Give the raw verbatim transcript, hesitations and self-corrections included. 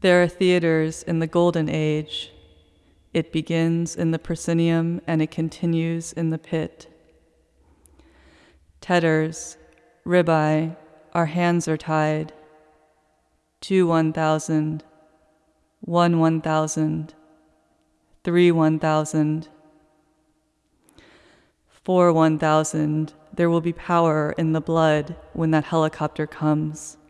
There are theaters in the Golden Age. It begins in the proscenium and it continues in the pit. Tetters, ribeye, our hands are tied. Two one thousand, one one thousand, three one thousand, four one thousand. There will be power in the blood when that helicopter comes.